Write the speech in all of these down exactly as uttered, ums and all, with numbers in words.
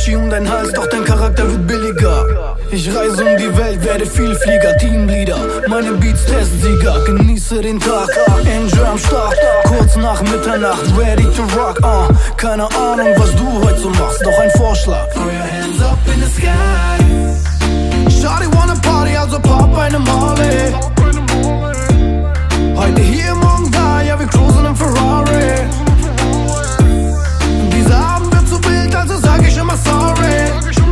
Gucci um dein Hals, doch dein Charakter wird billiger. Ich reise um die Welt, werde Vielflieger, Teamleader, meine Beats Testsieger. Genieße den Tag, Enjoy am Start, kurz nach Mitternacht, ready to rock, uh. Keine Ahnung, was du heute so machst, doch ein Vorschlag. Throw your hands up in the sky. Shawty wanna party, also pop eine Molly. Heute hier, morgen da, ja wir cruisen im Ferrari. Dieser Abend wird zu wild, also sag ich immer sorry.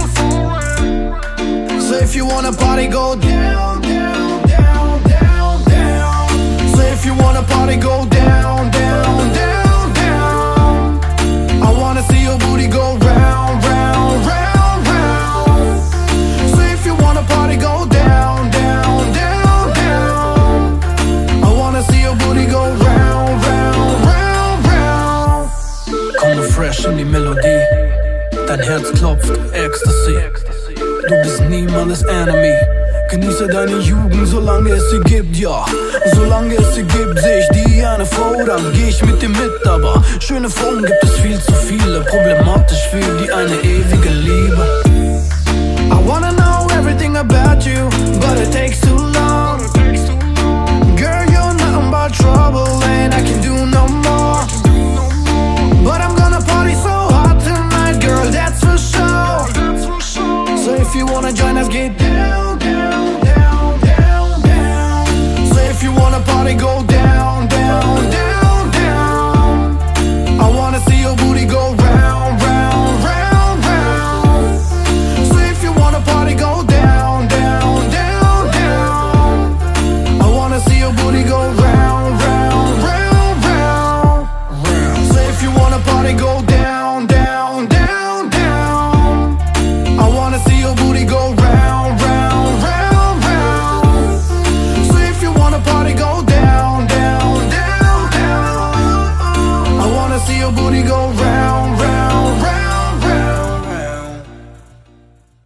So if you wanna party, go down, down, down, down, down. So if you wanna party, go down, down, down, down. I wanna see your booty go round, round, round, round. So if you wanna party, go down, down, down, down. I wanna see your booty go round, round, round, round. Komme fresh in die Melodie, dein Herz klopft, Ecstasy. Du bist niemandes Enemy. Genieße deine Jugend, solange es sie gibt, ja. Solange es sie gibt, seh ich die eine Frau, dann geh ich mit dir mit. Aber schöne Frauen gibt es viel zu viele. Problematisch für die eine ewige Liebe. I wanna know everything about you, but it takes too long. Girl, you're nothing but trouble and I can do no more. But I'm gonna party so hard tonight, girl, that's for sure. So if you wanna join us, get down, down, down, down, down. So if you wanna party, go down, down, down, down. I wanna see your booty go round, round, round, round. So if you wanna party, go down, down, down, down. I wanna see your booty go round, round, round, round, round. So if you wanna party, go down.